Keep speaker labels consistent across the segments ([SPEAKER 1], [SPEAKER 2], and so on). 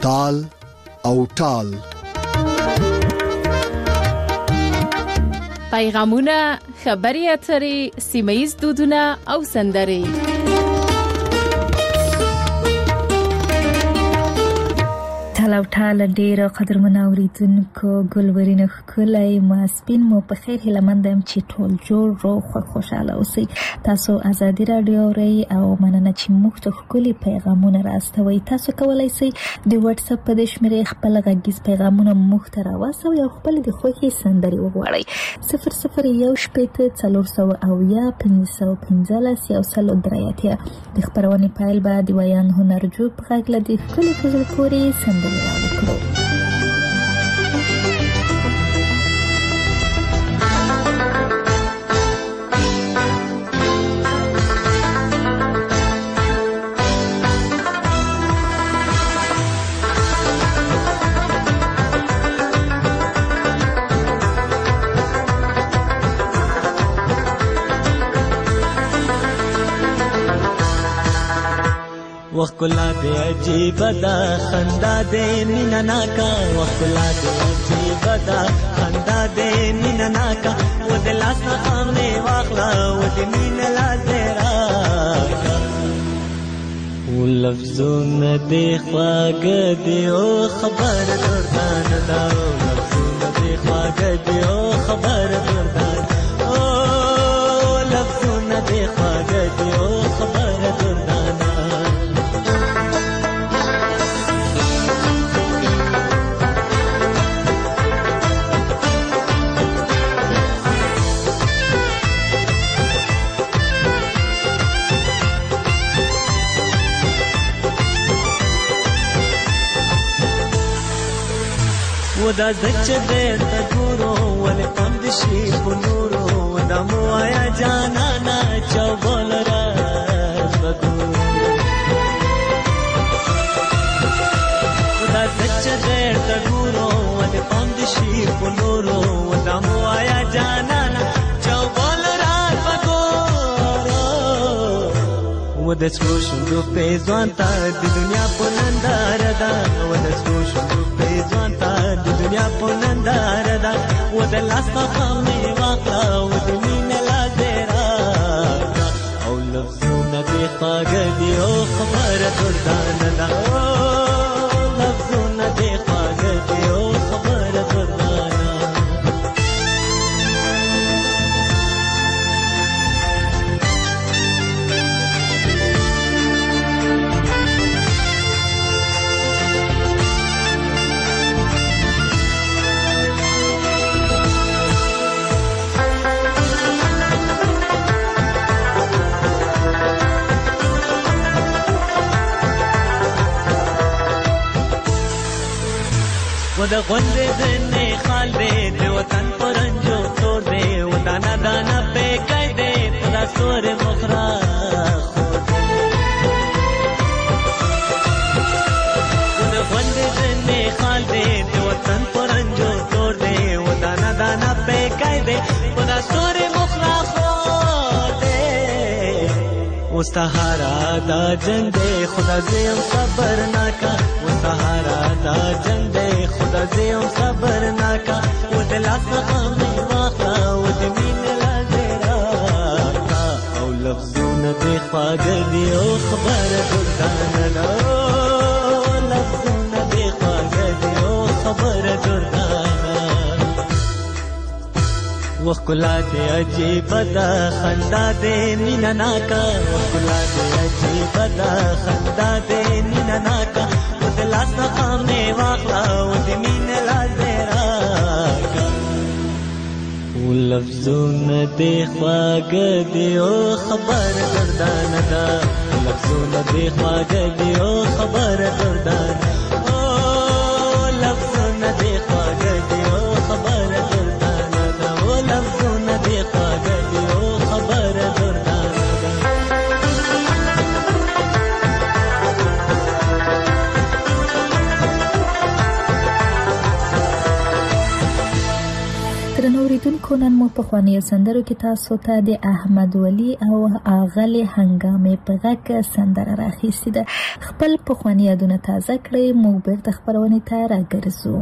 [SPEAKER 1] تال او ټال.
[SPEAKER 2] پیغامونه، خبري اترې، سیمه‌ییز دودونه او سندرې.
[SPEAKER 3] تالاو ټال ډیر قدرمن اوریدونکو، ګلورینه ښکلای ماسپین مو په خیر هیلمندم چې ټول جوړ روغ خوشاله اوسئ. تاسو ازادي رادیو اورئ او مننه چې موږ ته ښکلي پیغامونه راستوئ. تاسو کولی شئ د واتس اپ په دې شمېرې خپل غږیز پیغامونه موږ ته راواستوئ او خپل د خوښې سندرې وغواړئ. 00141515 د خپرونې پیل به د ویان هنرجو په غږ له د ښکلي په زړه پورې سندرې راوکړو.
[SPEAKER 4] وخلا دے عجیب دا خندا دے مینا ناکا، وخلا دے عجیب دا خندا دے مینا ناکا، و دلاس خامنے واخلا و دمین لازیرا و لفظون دے خواگ دے او خبر دردان دا، لفظون دے خواگ دے او خبر دردان، او لفظون دے خواگ دے او خبر دردان. ودا زچ دې تګورو ولې پند شي بنورو، ودا مو آیا جانا نا چوبل را بګو، ودا زچ دې تګورو ولې پند شي بنورو، ودا مو آیا جانا نا چوبل را بګو، ودا څوشو په ځوان تا د دنیا په نندار دا، ودا څوشو په ځوان تا د دنیا په نندار دا، و د لاس خامې واخلا و د مینې لازیرا او لفظونه دې خواږ دي او خبره دردانه ده، او لفظونه دې خواږ دي او خبره دردانه. و د غوندې دنې خال دې د وطن پرنجو تور دې، و دانا دانا پیکای دې پدا سور مخرا خود، و د غوندې دنې خال دې د وطن پرنجو تور دې، و دانا دانا پیکای دې پدا سور مخرا خود، و سهارا دا جنگ دې خدا زیم صبر ناکا، و سهارا دا جنگ دې خدا زیم صبر ناکا، و دلاس خامې واخلا و د مینې لازیرا او لفظونه دې خواږ دي او خبره دردانه ده، لفظونه دې خواږ دي او خبره دردانه. وخلا دې عجیب دا خندا دې مینا ناکا، وخلا دې عجیب دا خندا دې مینا ناکا، و دلاس خامې واخلا و د مینې لازیرا و لفظونه دې خواږ دي او خبره دردانه ده، لفظونه دې خواږ دي او خبره دردانه، او لفظونه دې خواږ دي او خبره دردانه ده، او لفظونه دې خواږ دي او خبره دردانه ده.
[SPEAKER 3] درنو اوریدونکو نن مو په خواني سندرو کې تاسو ته د احمد ولی او اغلی هنګامې په غږ سندره راخیستې ده. خپل په خواني یادونه تازه کړئ. موږ بیرته خپرونې ته راګرځو.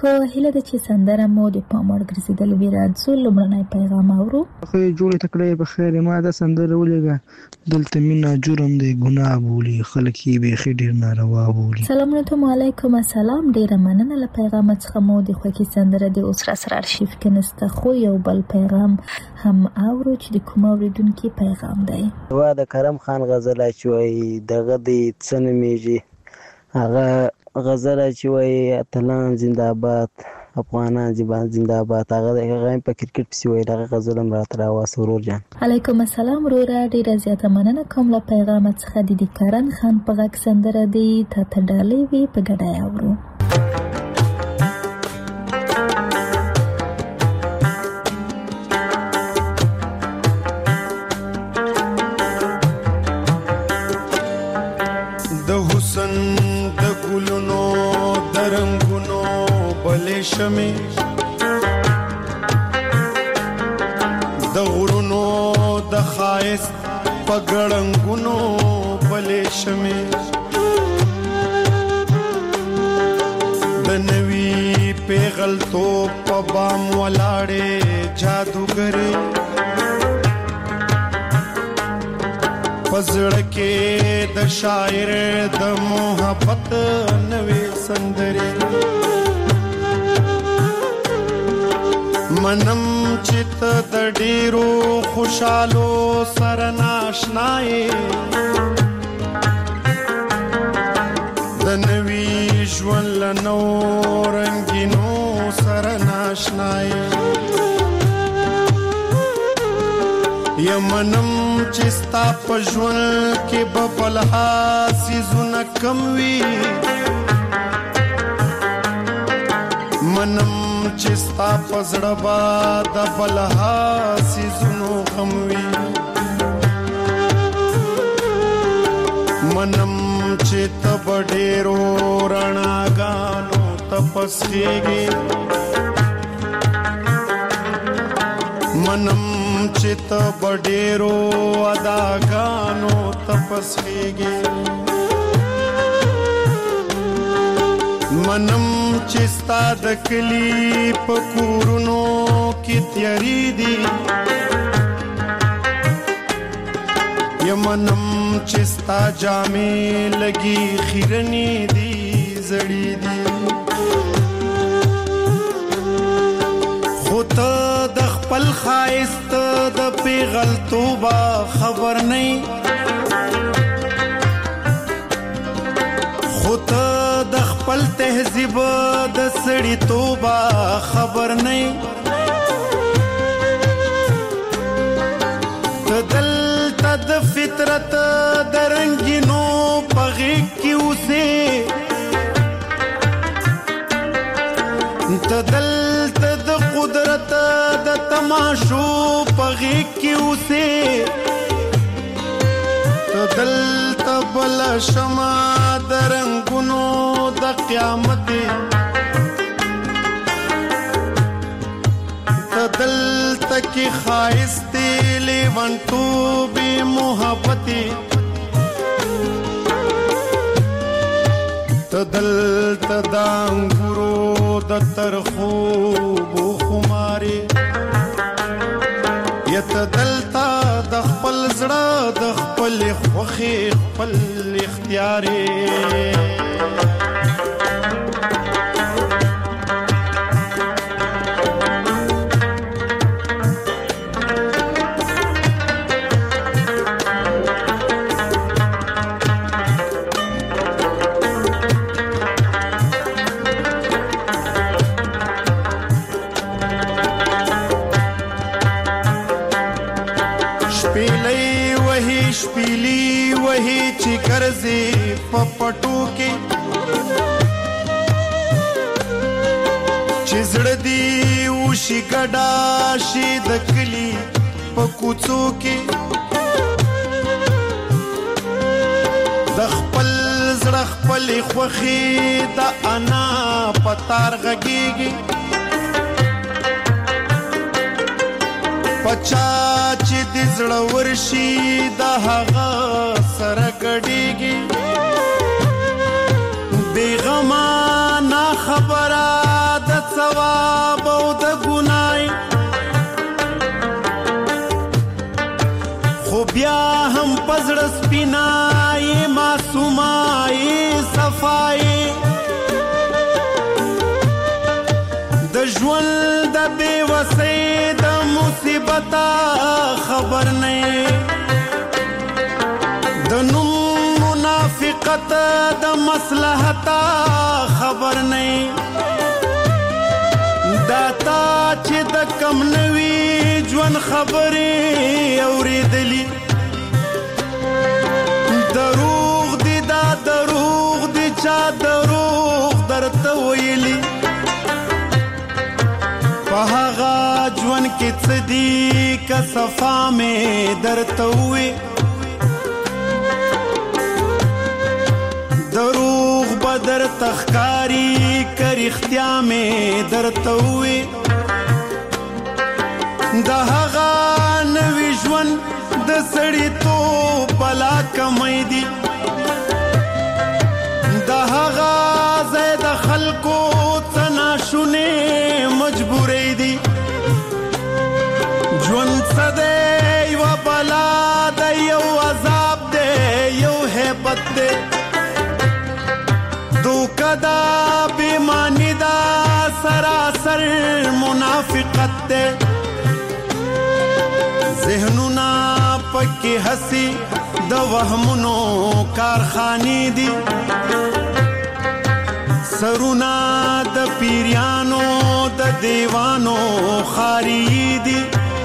[SPEAKER 3] اوریدونکو هیله ده چې سندره مو د پام وړ ګرځېدلې وي. راځو لومړنی پیغام اورو.
[SPEAKER 5] خو جوړې تکړه په خیر ما دا سندره ولګه دلته مینا جرم دی ګناه بولی خلک یې بیخي ډېر ناروا بولی.
[SPEAKER 3] سلام علیکم. السلام. ډیره مننه له پیغام څخه مو د خوږې سندره د اوس را سره ارشیف کې نسته، خو یو بل پیغام هم اورو چې د کوم اوریدونکي پیغام دی.
[SPEAKER 6] وا د کرم خان غزل چې وایي دغه د څه نومیږي هغه غزل چې وایي اتلان زنده‌باد افغانان زنده‌باد هغه په کرکټ پسې وایي دغه غزل هم راته راواسه ورور جان.
[SPEAKER 3] علیکم السلام وروره، ډیره زیاته مننه کوم له پیغام څخه. د کرن خان په غږ سندره دی ته ډالۍ وي په ګډه اورو.
[SPEAKER 7] شمه د غرونو د خایست پګړنګونو بلې شمه د نوی پیغلتو په بام ولاړې جادوګرې پزړه کې د شاعر د محبت نوې سندرې منم چت د ډیرو خوشالو سره ناشنای د نوی ژوند لنو رنگینو سره ناشنای یمنم چستا په ژوند کې ببلها سيزونه کم وی منم چستا پزړه با د بلها سيزونو غموي منم چې تب ډېرو رڼاګانو تپسېږي منم چې تب ډېرو اداګانو تپسېږي منم چې ستا د کلی په کورونو کې تیاری دي یمنم چې ستا جامې لګي خیرنې دي زړې دي خو ته د خپل ښایست د پیغلتوبه خبر نه خو ته د خپل تهذیب د سړی توبه خبر نه ته دلته د فطرت د رنگینو پغې کې اوسې ته دلته د قدرت د تماشو پغې کې اوسې ته دلته بل شمع د رنگونو د قیامت ته دلته کې ښایست لیونتوب محبت ته دلته د انګورو د ترخو بوخماري یته دلته د خپل زړه د خپل خوخي خپل اختیاري شپیلی وہی چی کرزی پپٹو کی چزڑ دی اوشی گڑا شی دکلی پکوچو کی دخپل زڑخ پلی خوخی دا انا پتار غگیگی پچا چې د زړه ورشي د هغه سره ګډېږي بېغمه نه خبره د سپینای معصومای صفای د ژوند د بې وسۍ د مصیبته خبر نه د نوم منافقت د مصلحت خبر نه دا تا چې د کم نوي ژوند خبرې اورېدلي دروغ دي دا دروغ دي چا دروغ درته ویلي په هغه ژوند کې څه دي که صفا مې درته ووي دروغ به درته ښکاري که رښتیا مې درته ووي د هغه نوي ژوند د سړیتوب بلا کمی دي د هغه ځای د خلکو څه ناشونې مجبورۍ دي ژوند څه دی یوه بلا دی یو عذاب دی یو هیبت دی دوکه دا بېماني دا سراسر منافقت دی ذهنونه پکې هسي د وهمونو کارخانې دي سرونه د پیریانو د دیوانو خاري دي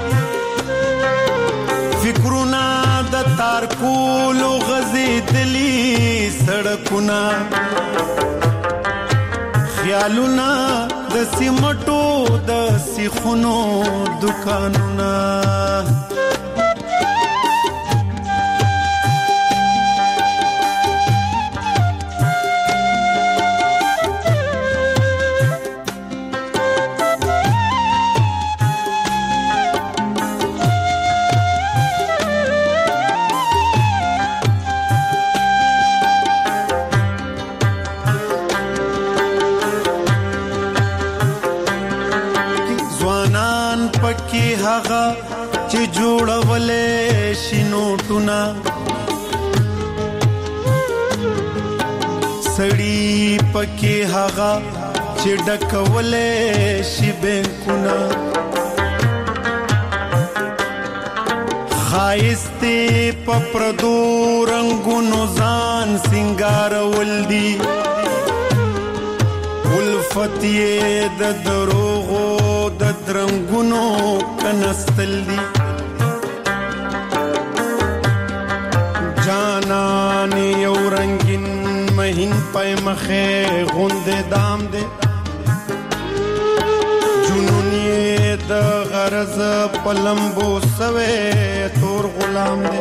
[SPEAKER 7] فکرونه د تارکولو غځېدلي سړکونه خیالونه د سیمټو د سیخونو دکانونه هغه چې جوړولې شي نوټونه سړی پکې هغه چې ډکولې شي بینکونه ښایست په پردو رنګونو ځان سینګارول دي الفت یې د دروغو د درنګونو کنستل دي جانان یو رنگین مهین پای مخه غوندې دام دي جنون یې د غرض پلمبو سوې تور غلام دي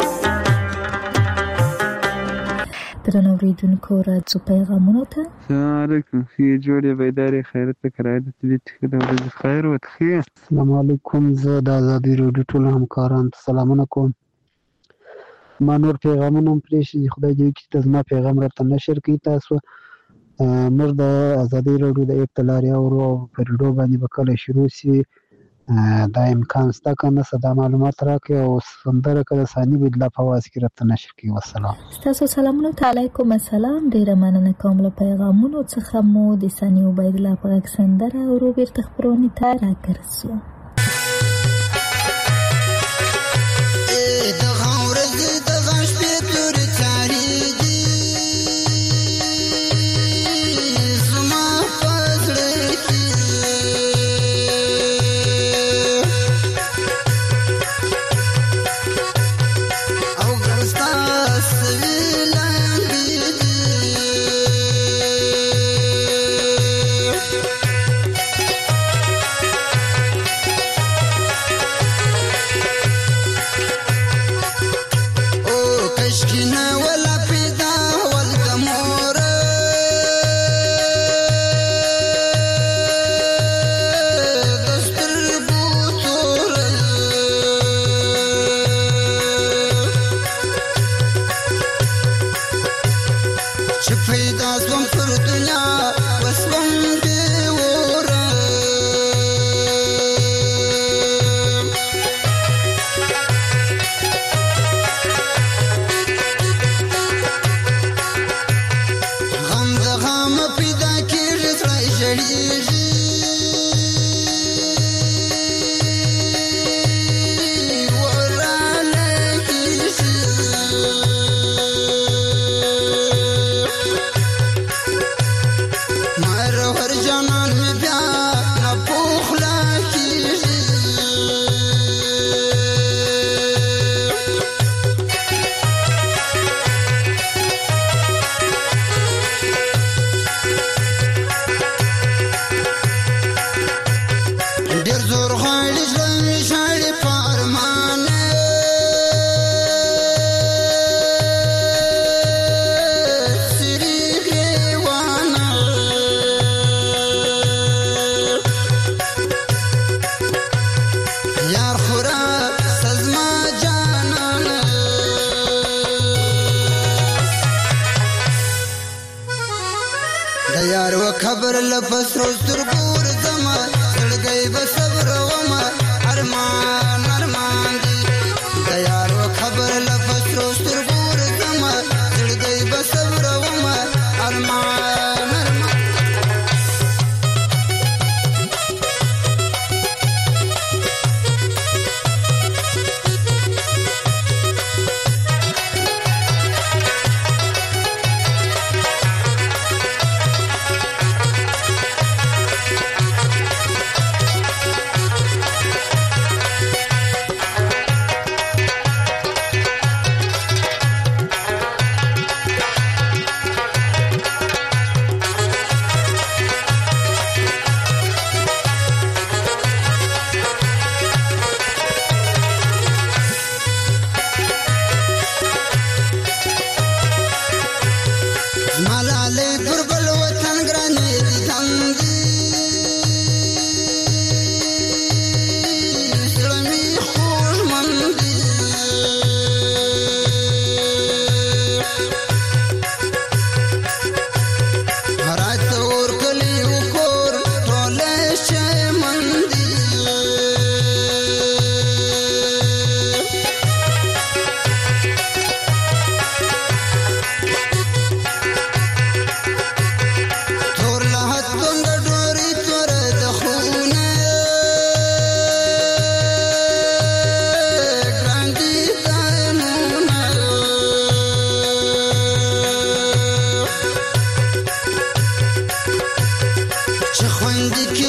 [SPEAKER 3] درنو اوریدونکو راځو پیغامونو ته
[SPEAKER 8] السلام علیکم ښې جوړې بیدارې خیرت پکې د طبیعت ښه د ورځې خیر وتښې
[SPEAKER 9] السلام علیکم زه د ازادي راډیو ټولو همکارانو ته سلامونه کوم ما نور پیغامونه هم پرېښي دي خدای دې وکړي چې زما پیغام راته نشر کړي تاسو موږ د ازادي راډیو د ایپ ته لارې اورو او په ریډیو باندې به کله شروع شي دا امکان شته که نه څه دا معلومات راکړئ او سندره که د ثاني بدلا په اواز کې راته نشر کړي والسلام
[SPEAKER 3] ستاسو سلامونه ته علیکم السلام ډېره مننه کوم له پیغامونو څخه مو د ثاني عبیدالله په غږ سندره ورو بیرته خپرونې ته راګرځو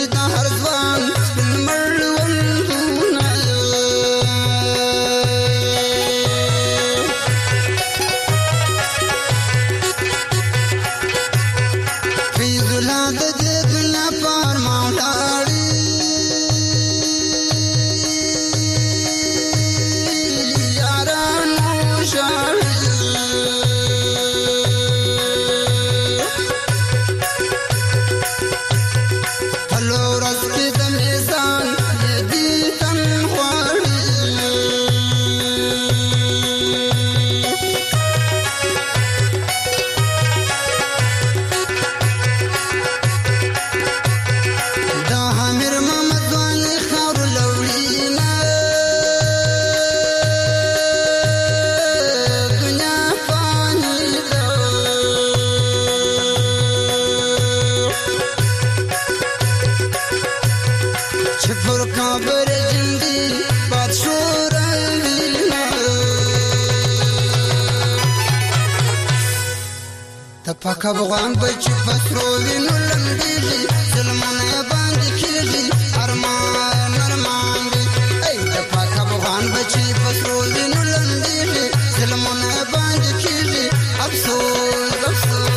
[SPEAKER 10] پاک افغان بچی پسرو وینو لمبیږي ظلمونه باندې کیږي ارمان ارمان دی ای د پاک افغان بچی پسرو وینو لمبیږي ظلمونه باندې کیږي افسوس افسوس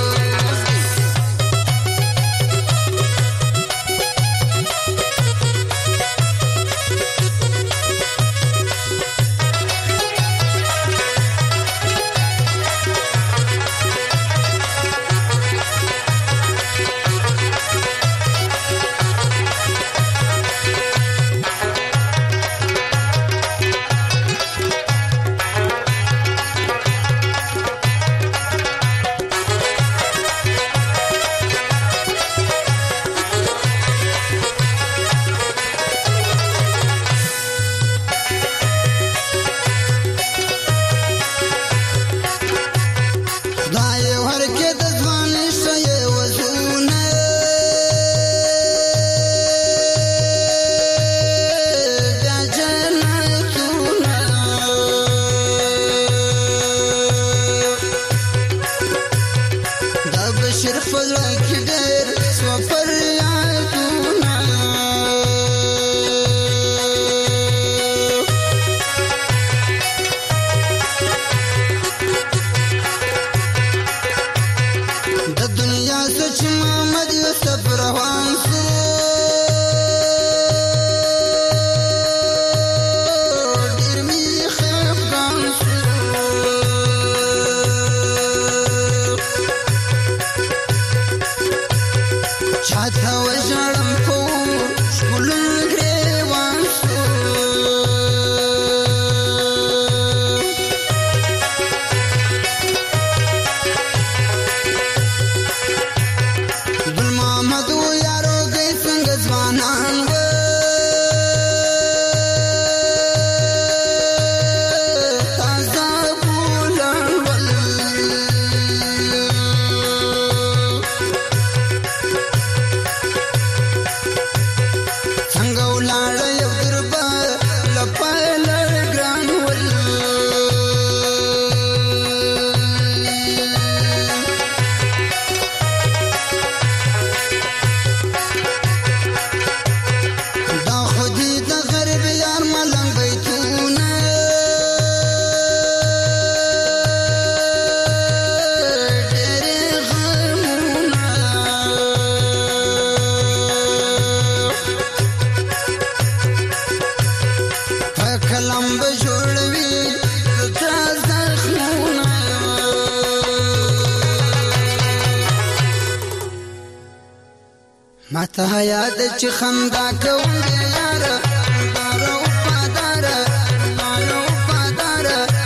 [SPEAKER 10] ماته یاد چې خندا کوم یار بارو پادار مالو پادار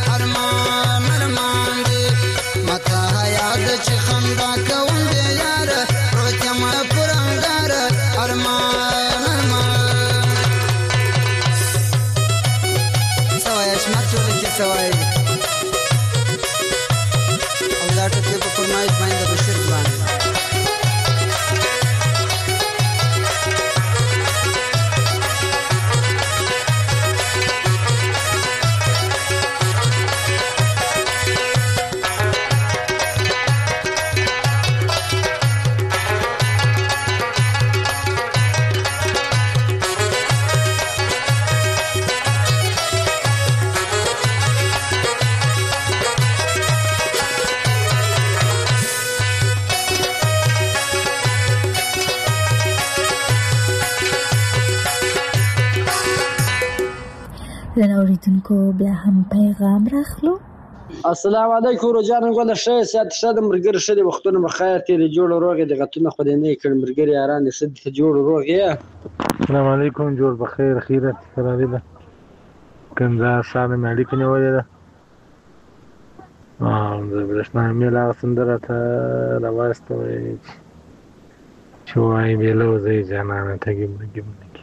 [SPEAKER 10] ارمان ارمان دی ماته یاد چې خندا کوم یار روچم پرنګار ارمان ارمان سوای شمار ټول کې سوای او دا ټکي په فرمایش باندې بشیر باندې
[SPEAKER 3] اوریدونکو بیا هم پیغام راخلو.
[SPEAKER 11] السلام علیکم روجان غوله شه سات شه د مرګر شه د وختونو مخایر تیری جوړ روغه د غتونه خو دې نه کړ مرګر یاران دې سد جوړ روغه.
[SPEAKER 12] السلام علیکم جوړ بخیر خیرت فراری ده کنده سالم علیکم نیولې ده د برېښنا میل هغه سندره ته راوستوي چې وایي بېلوزئ جانانه تږي مرګي مرګي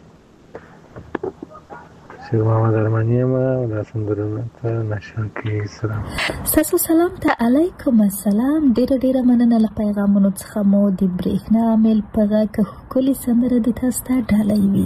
[SPEAKER 12] شیر محمد ارماني یم دا سندرونه ته نشر کوي. سلام
[SPEAKER 3] ستاسو سلام ته علیکم السلام. ډېره مننه له پیغامونو څخه مو د برېښنا میل په غږ ښکلې سندره د تاسو ته ډالۍ وي.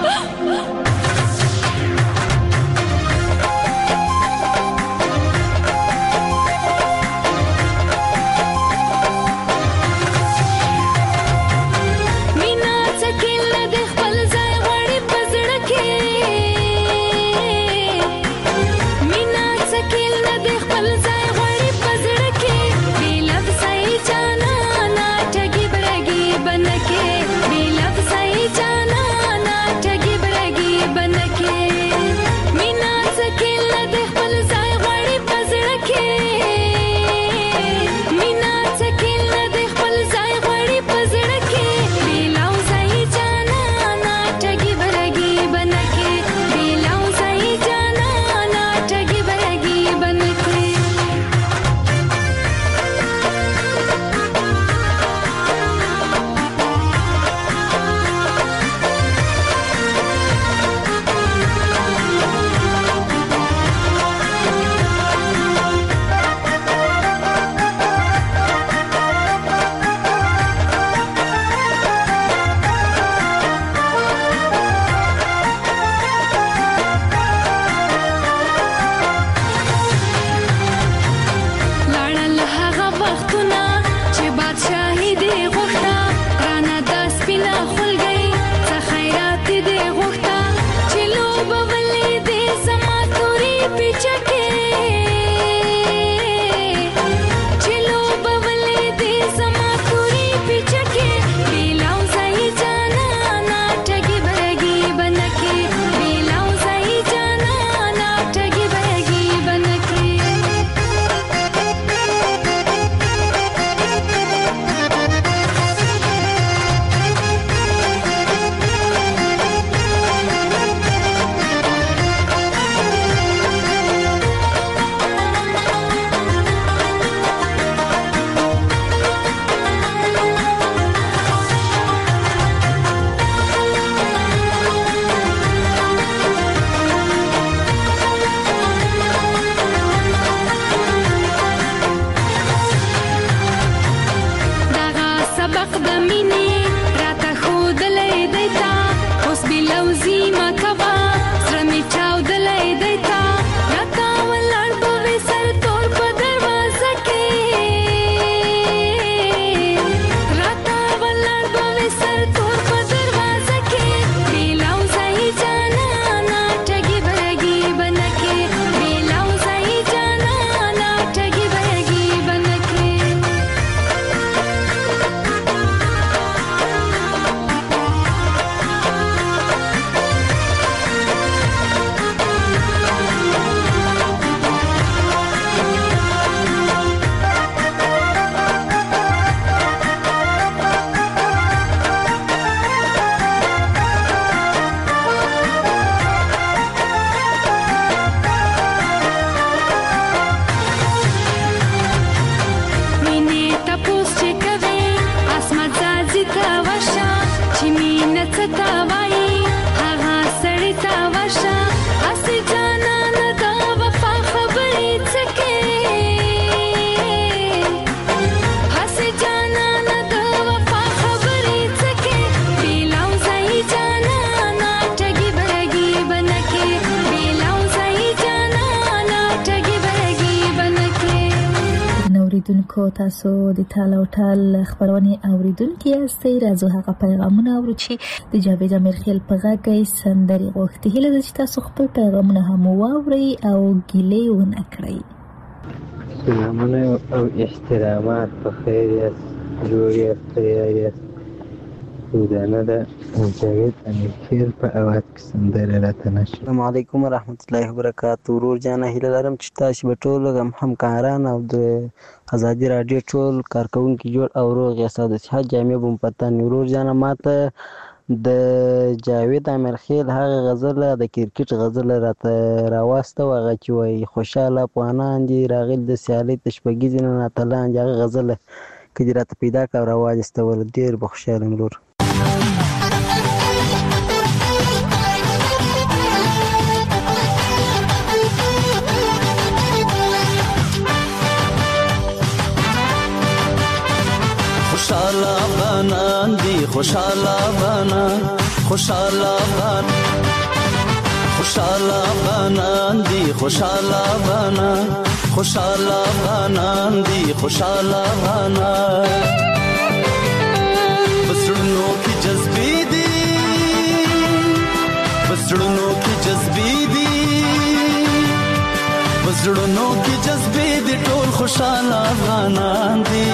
[SPEAKER 3] اوریدونکو تاسو د ټال او ټال خبرونه اوریدونکو یاستئ. راځو هغه پیغامونه اورو چې د جاوید امیرخیل په غږ سندري غوښتي. هیله ده چې تاسو خپل پیغامونه هم واورئ او ګیلې ونه کړئ.
[SPEAKER 6] سلامونه او احترامات په خیر یاست، جوړ یاست، تیار یاست.
[SPEAKER 13] روزانه ده جاوید امیرخیل په اواز کې سندره راته نشي.
[SPEAKER 6] السلام علیکم ورحمت الله وبرکاتو. ورور جانه هیله لرم چې تاسو به ټول همکاران او د ازادي راډیو ټول کارکونکي جوړ او روغ یاست. د صحت جامع بم پتن. ورور جانه ماته د جاوید امیرخیل هغه غزله د کرکټ غزله راته راواسته هغه چې وایي خوشحاله افغانان دي راغلي د سیالۍ تشبګیزې نن اتلان دي. هغه غزله که دې راته پیدا کړه او راواجستوله ډېر به خوشحاله یم ورور.
[SPEAKER 14] خوشحاله افغانان دي خوشحاله افغانان خوشحاله افغان خوشحاله افغانان دي خوشحاله افغانان خوشحاله افغانان دي خوشحاله افغانان بسړونو کې جذبې دي بسړونو کې جذبې دي بسړونو کې جذبې دي ټول خوشحاله افغانان دي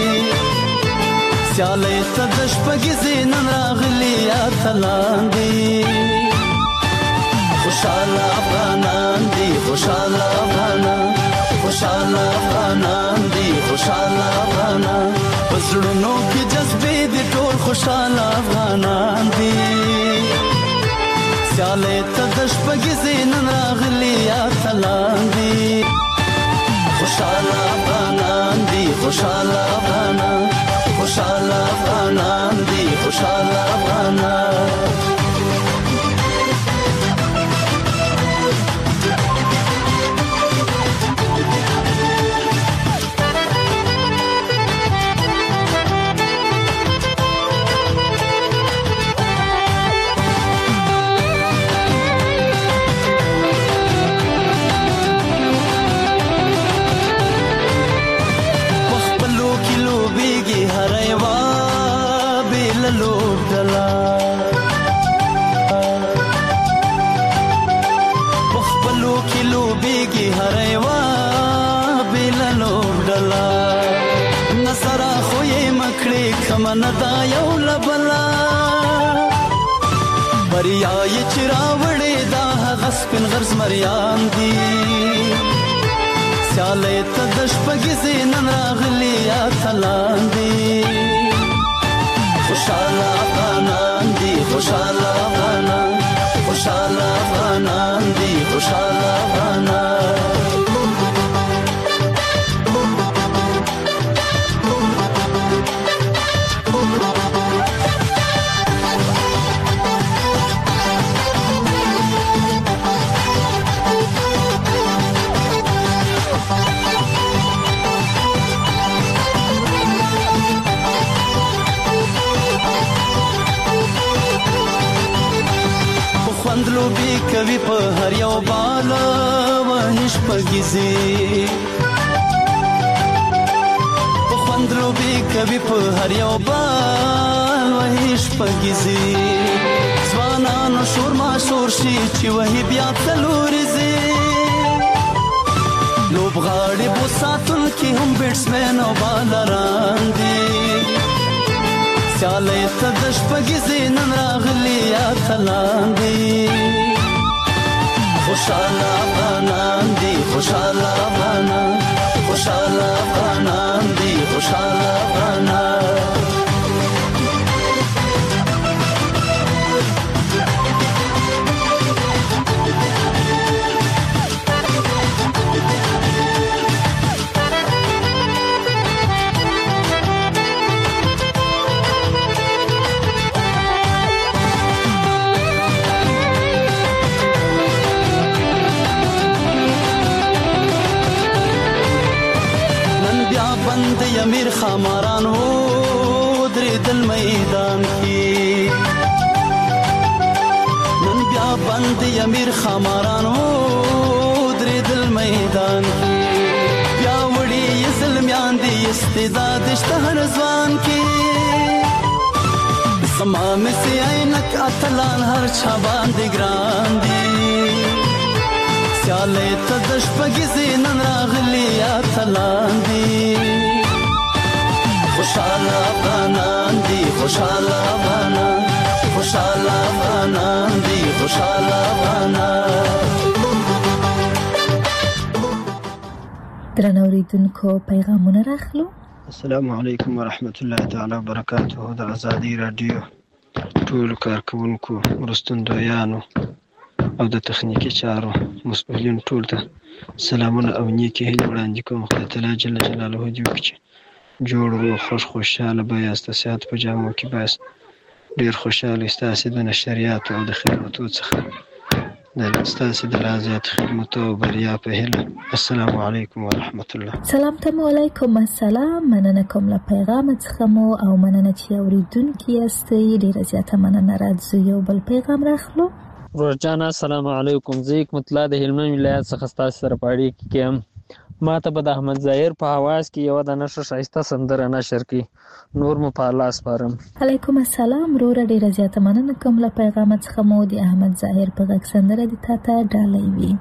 [SPEAKER 14] سیالۍ ته د شپږیزې نن راغلي اتلان دي خوشحاله افغانان دي خوشحاله افغانان خوشحاله افغانان دي خوشحاله افغانان په زړونو کې جذبې دي ټول خوشحاله افغانان دي سیالۍ ته د شپږیزې نن راغلي اتلان دي خوشحاله افغانان دي خوشحاله افغانان خوشحاله افغانان دي خوشحاله افغانان کمن دا یو لبلا بریا یې چراوړې دا غسپن غرز مریان دي سیالۍ ته د شپږیزې نن راغلي اتلان دي خوشحاله افغانان دي خوشحاله افغانان خوشحاله افغانان دي خوشحاله افغانان لوبي کوي په هر یو بال وهش پګيزي په خوند لوبي کوي په هر یو بال وهش پګيزي ځوانانو شور ما شور شي چې وهي بیا تلوريزي لوبغاړي بو ساتل کې هم بیټسمن او بالران دي سیالۍ ته د شپږیزې نن راغلي اتلان دي خوشحاله افغانان دي خوشحاله افغانان خوشحاله افغانان دي خوشحاله افغانان امیر خاماران و درېدل میدان کې نن بیا بند امیر خاماران و درېدل میدان کې بیا وړي زلمیان دي استعداد شته هر ځوان کې زما مې سي عینک اتلان هر چا باندې ګران دي سیالۍ ته د شپږیزې نن راغلي اتلان دي خوشحال افغانان دي خوشحال افغانان خوشحال افغانان دي خوشحال افغانان.
[SPEAKER 3] درنو اوریدونکو پیغامونه راخلو.
[SPEAKER 15] السلام علیکم ورحمت الله تعالی وبرکاته. د ازادي رادیو ټول کارکونکو مرستندویانو او د تخنیکی چارو مسؤلین ټول ته سلامونه او نیکی هیلې وړاندې کوم. خدای تعالی جل جلاله دې وکړي چې جوړ او خوشحاله بایاست، صحت په جامو کې بایاست، ډیر خوشحاله ستاسو د نشریات او د خدماتو څخه د ستاسو د لازمات خدماتو او بریا په هیله. السلام علیکم ورحمت الله.
[SPEAKER 3] سلام تم علیکم السلام. مننه کوم له پیغام څخه مو او مننه چې اوریدونکي یاستئ. ډیره زیاته مننه. راځو یو بل پیغام راخلو.
[SPEAKER 16] روزجان السلام علیکم. زه حکمت د هلمند ولایت څخه ستاسو سره په اړیکه کې یم. ما ته به د احمد ظاهر په حواس کې یو د نشر شایسته سندره نشر کی نور مو په الله سپارم.
[SPEAKER 3] علیکم السلام. ورور ډیره زیاته مننه کوم له پیغام څخه مو د احمد ظاهر په غږ سندره د تا ته ډالۍ وي.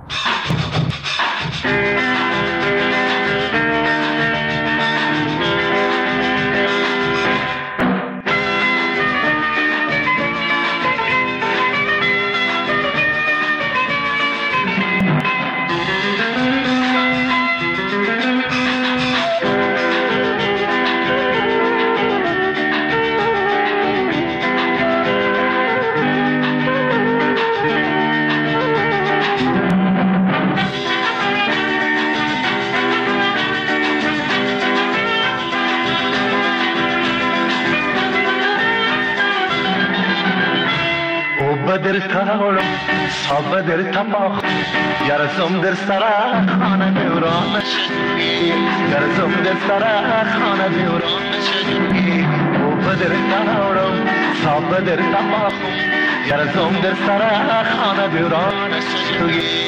[SPEAKER 17] بدر تاولم صاب بدر تماخ یارزم در سرا خانه دوران شدی یارزم در سرا خانه دوران شدی او بدر تاولم صاب بدر تماخ یارزم در سرا خانه دوران شدی.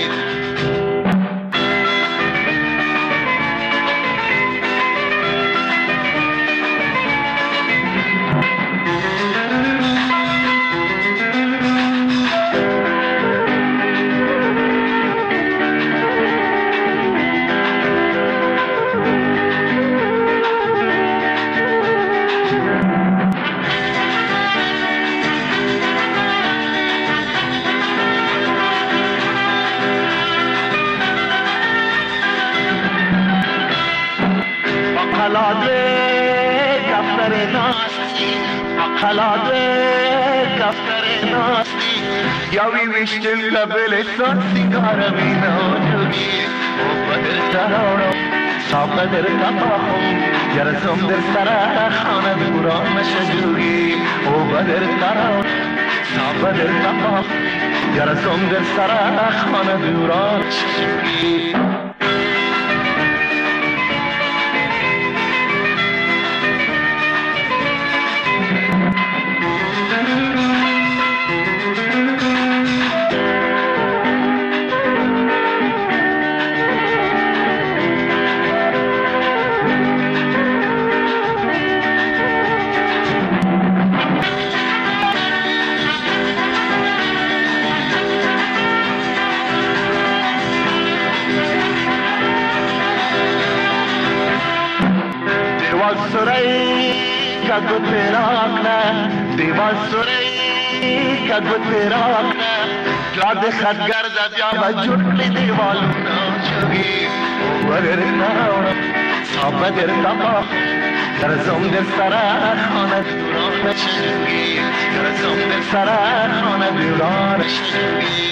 [SPEAKER 17] یاوی ویشتن لبل سات سیگار مینا جوگی او بدر تراورم صاب بدر تماخم یارزم در سرا خانه دوران مشجوگی او بدر تراورم صاب بدر تماخم یارزم در سرا خانه دوران مشجوگی. کگو تیرا آقنا دیوال سوری کگو تیرا آقنا لاد خط گرد یا بجوٹلی دیوالو ناچوگی ورر ناورم صاب بدر تماخ یارزم در سرا خانه دوران شدوگی یارزم در سرا خانه دوران شدوگی.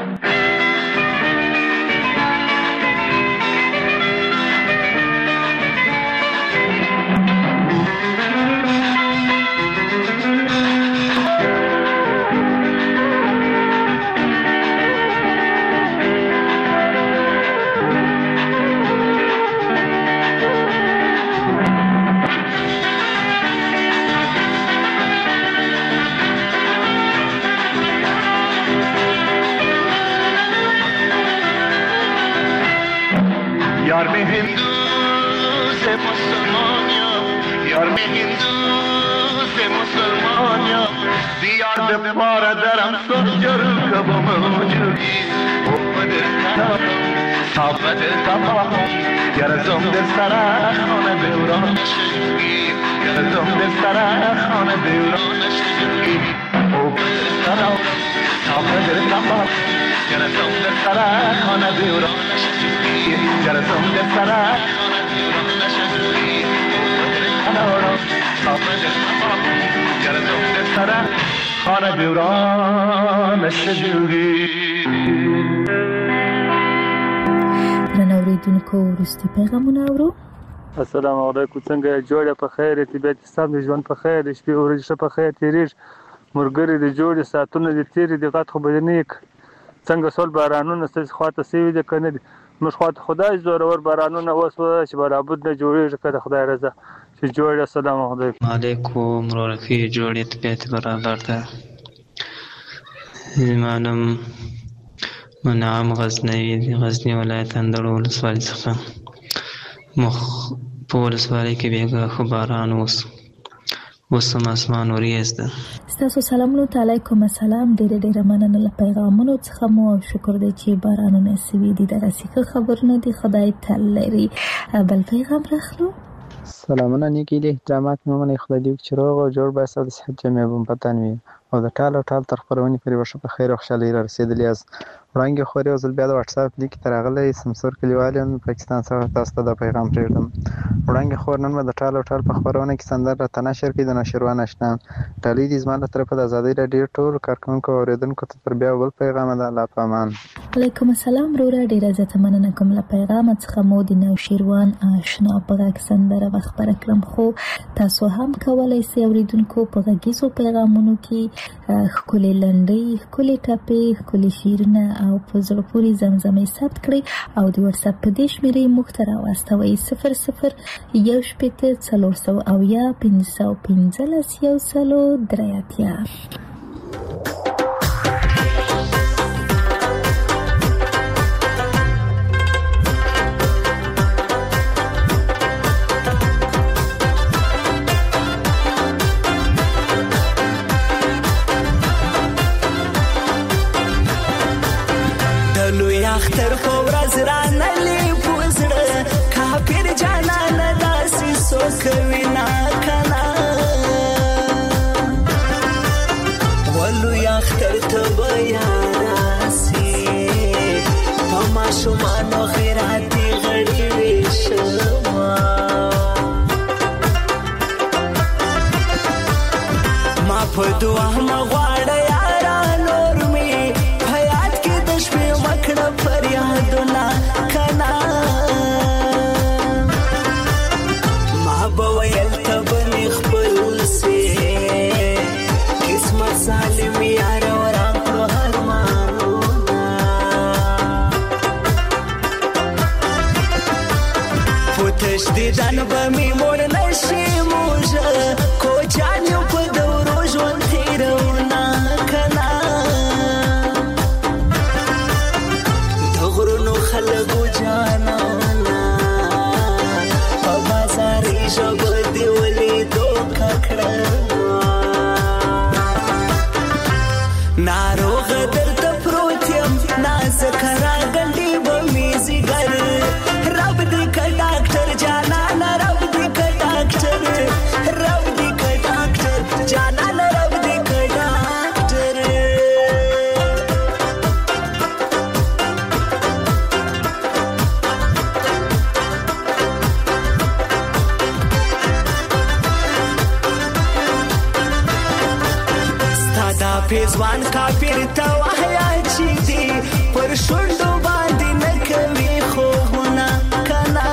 [SPEAKER 17] यार मैं हिंदू से मुसलमान यार मैं हिंदू से मुसलमान दियार दे पारा दरम सोचर कब मौजूदी ओ बदर का साब बदर का گرزم در سر خانه دوران شگی گرزم در سر خانه دوران شگی او بدر سرا بدر سما گرزم در سر خانه دوران شگی گرزم در سر خانه دوران شگی بدر سرا بدر سما گرزم در سر خانه دوران شگی.
[SPEAKER 3] اوریدونکو وروستي پیغامونه اورو.
[SPEAKER 18] السلام علیکم، څنګه جوړه په خیر، طبیعت سم دي، ژوند په خیر، شپې ورځې په خیر تیریږي، مرګري دي جوړې، ساعتونه دي تیرې دي، غټ خو به نه څنګه سول بارانونه ستاسو خواته سوي دي کنه دي، موږ خواته خدای زورور بارانونه وسو چې برابر نه جوړېږي کده خدای رضا چې جوړه. السلام علیکم.
[SPEAKER 19] علیکم ورکی جوړې طبیعت برابر ده. زمانم منعم غزنی ولایت اندړ ولسوالۍ څخه په ولسوالۍ کې بیګا خو باران اوس هم اسمان وریځ ده.
[SPEAKER 3] ستاسو سلامونه علیکم. السلام. ډېر مننه له پیغامونو څخه مو شکر دی چې بارانونه سوي دي. دغه څه خبرونه دي، خدای تل لري. بل پیغام راخلو.
[SPEAKER 20] سلامونه نیکی دي، احترامات مې خدای دې چې روغ او جوړ باسه او د صحت جامې بم پتن وي او د ټال تر خبرونې پرې وشه په خیر او خوشحالۍ را رسېدلې. از وړاندې خوري او ځل بیا د واتس اپ لیک تر راغلی سمسور کلیوال یم پاکستان څخه تاسو ته د پیغام پرېږدم. وړاندې خور نن به د ټال په خبرونه کې سندر راته نشر کړي د نشروان اشنا ټالۍ دي زما له طرفه د ازادۍ راډیو ټول کارکونکو او اوریدونکو ته تر بیا بل پیغام ده. الله په امان.
[SPEAKER 3] علیکم السلام وروره، ډېره زیاته مننه کوم له پیغام څخه. مو د نوشیروان آشنا په غږ سندره خبره کړم، خو تاسو هم کولی شئ اوریدونکو په غږیزو پیغامونو کې ښکلې لنډۍ، ښکلې ټپې، ښکلې شعرونه او په زړه پورې زمزمې ثبت کړئ او د واتس اپ په دې شمېرې موږ ته راواستوئ 00141515
[SPEAKER 14] اختر په ورځ رانلې پوزړه کافر جانان داسې سوکوي نا کنا ولو اختر ته بیا راسي په ماشومانو خیراتي غړي وشما ما په دعا مغواړه یارا نور می حیات کې د شپې وکړه فریادونه کنا ما به ویل ته بنې خپل سي قسمت سالم یار وران کړو هرمانونه پوتش دې ځان به مې مور نشي موجه کو جانو په دورو ژوند تیرونه کنا دغرونو خلقو جانانا په بازاري ژبه دې ولیدو ککړه ناروغ درته پروت یم نازک راغلی به مې ځیګر رب دې که ډاکټر جانانه رب دې که ډاکټر رب دې که ډاکټر جانانه رب دې که ډاکټر ستا پیزوان کافر ته وحیا چې دی پر شونډو باندې نه کوي خوبونه کنا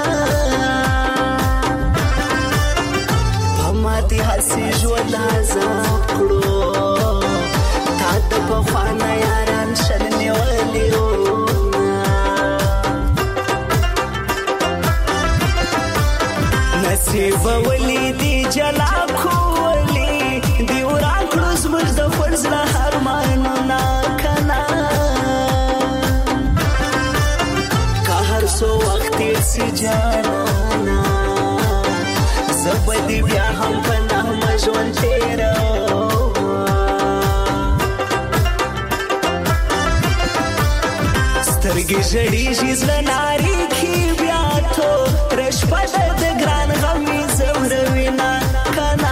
[SPEAKER 14] په ماتې هسې ژوند عذاب کړو تا د پخوانه یاران شل نیولي نصیب ولیدي جلا کولی دی وران کړو زموږ د فرض له ارمانونه کنا که هر څو وخت تېر سي جانانا زه به دې بیا هم په نغمه ژوند تېروم سترګې ژړېږي زړه نارې کښې بیا تو رشپه د ګران غمي زوروینا کنا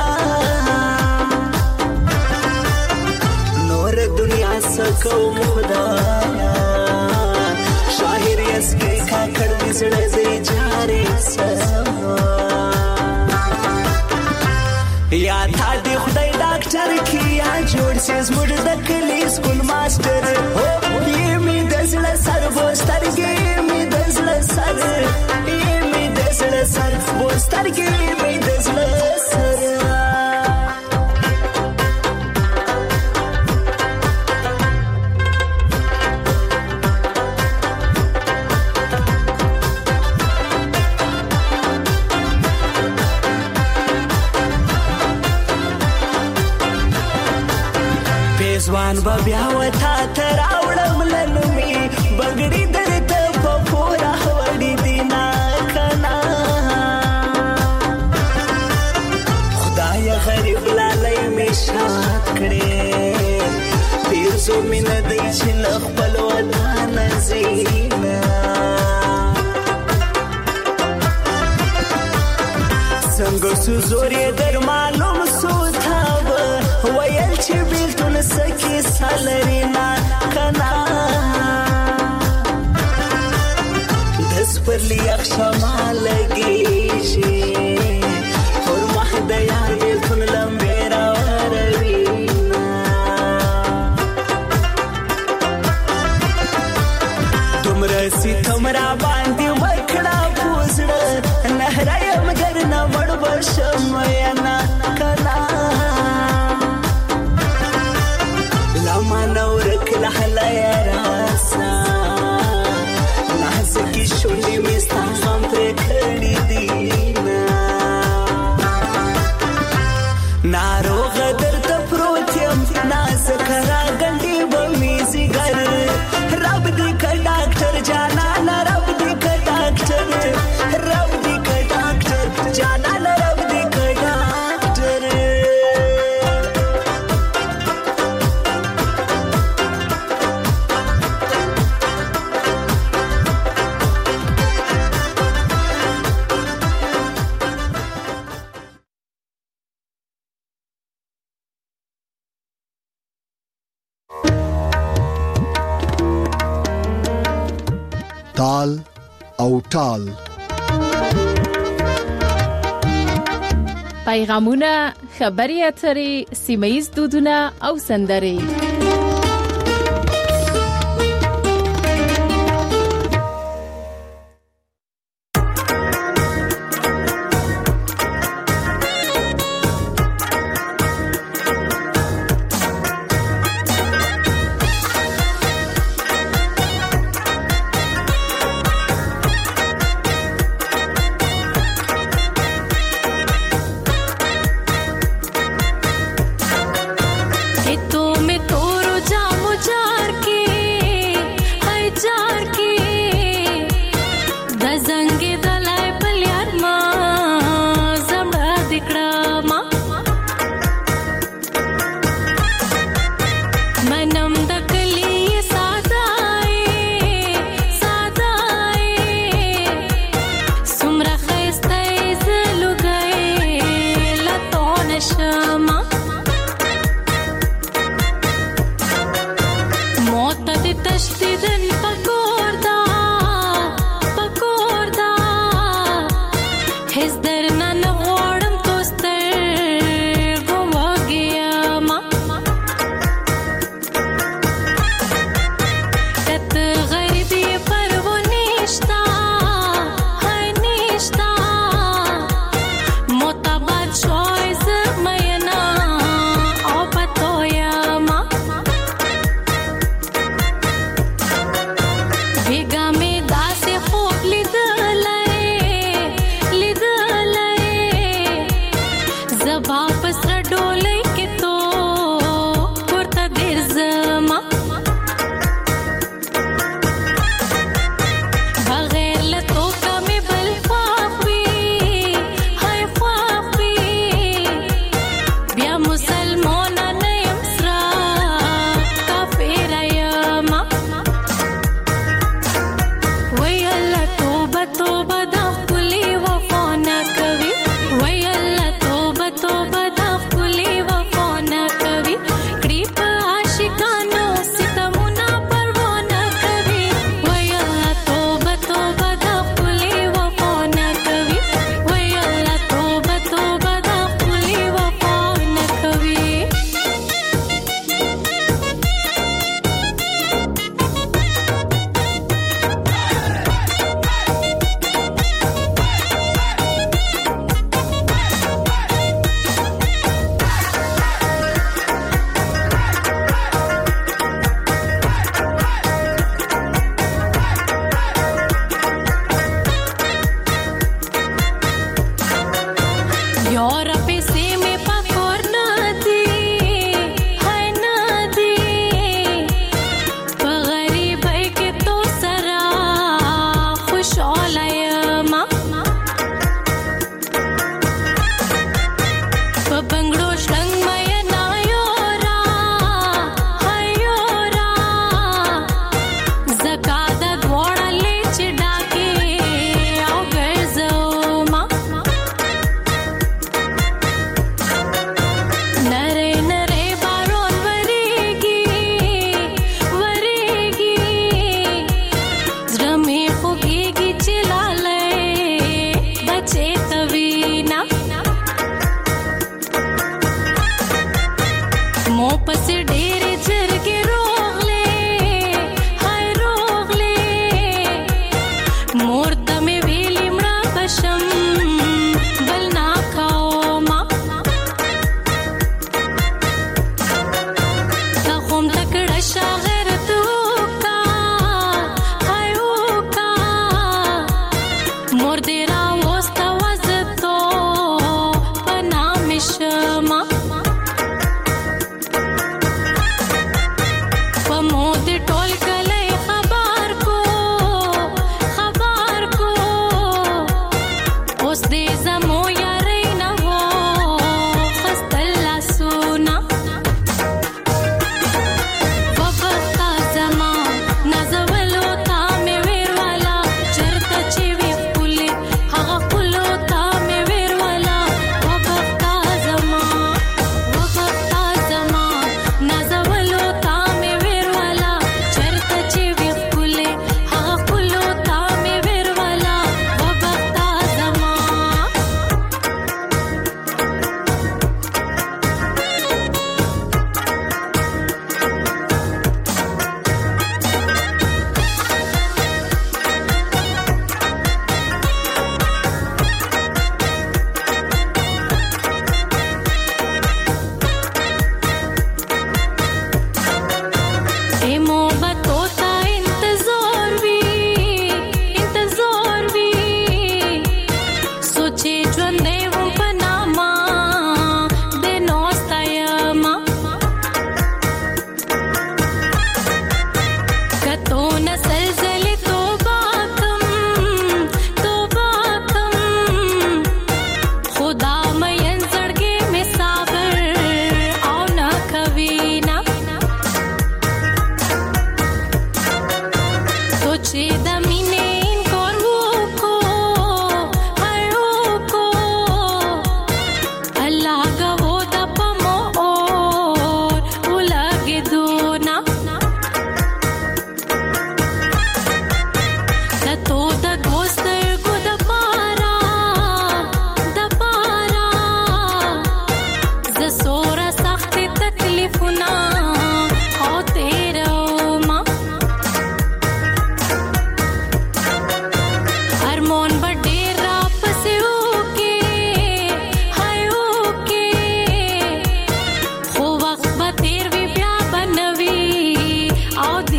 [SPEAKER 14] نور دنیا سکو خدایا شاعر اس کې کاکړ دې زړه دې جاري سما یا تا دې خدای ډاکټر کیا جوړ سې زموږ د کلی سکول ماستر یې می د زړه سر بوسترګې می د زړه سر یې می د زړه سر بوسترګې می د زړه سر ځوان به بیا وتا تر اوړم لنمي بغړی درته په پورا وړي دینا کنا خدای غریب لالای می شاد کړي پیرزو مين دای چې خپل وطن زینا څنګه سوزوري در معلوم سوتاب ویل چې بیلتون سکی سالرینا کنا دس پر لیاق شما لگیشی پر محد یار بیلتون لمبیرا وروینا تمرسی تمرا باندی وکڑا پوزڑا نهرائی مگر نوڑ بشم وینا کنا لما نورك لحلا يا راسا نحسكي شولي مستعصم تركلي دينا نارو غدر تفروتيم ناسك راغندي بميزي غر رب دي كداكتر جانا رب دي كداكتر رب دي كداكتر جانا رب دي كداكتر
[SPEAKER 1] تال او ټال
[SPEAKER 2] پیغامونه خبري اترې سیمه‌ییز دودونه او سندرې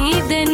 [SPEAKER 21] د